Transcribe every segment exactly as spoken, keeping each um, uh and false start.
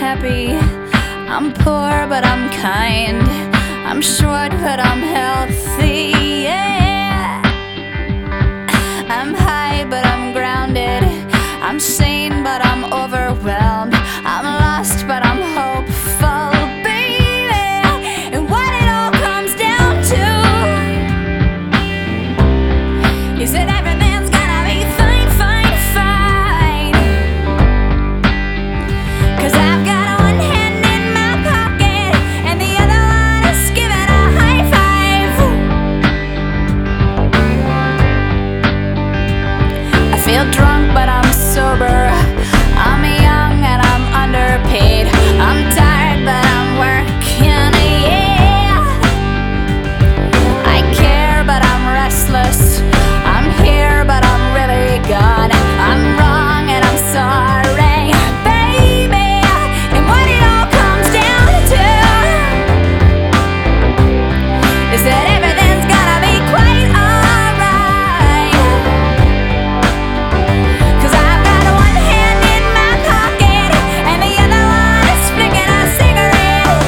happy. I'm poor, but I'm kind. I'm short, but I'm healthy. Yeah. I'm high, but I'm grounded. I'm sane, but I'm overwhelmed. I'm lost, but I'm hopeful, baby. And what it all comes down to is that everything's gonna be fine, fine, fine. 'Cause I've got one hand in my pocket and the other one is giving a high five. I feel drunk, but I'm sober. I'm young and I'm underpaid. I'm tired, but I'm working, yeah. I care, but I'm restless. I'm here, but I'm really gone. I'm wrong and I'm sorry, baby. And what it all comes down to is that everything's gonna be quite alright. 'Cause I've got one hand in my pocket and the other one is flicking a cigarette.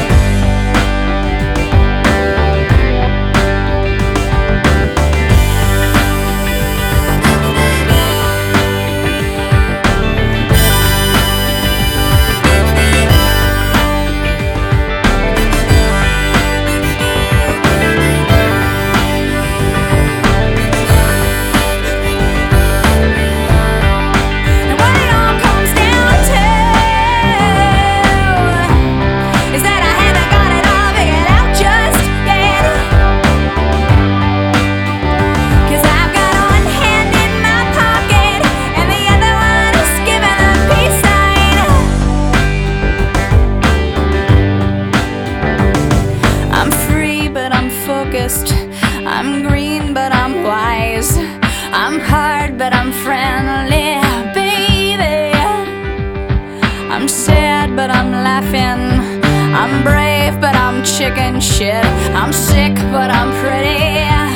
And what it all comes down to is that I haven't got it all figured out just yet. 'Cause I've got one hand in my pocket and the other one is giving a peace sign. I'm free, but I'm focused. I'm green, but I'm wise. I'm hard, but I'm friendly, baby. I'm sad, but I'm laughing. I'm brave, but I'm chicken shit. I'm sick, but I'm pretty.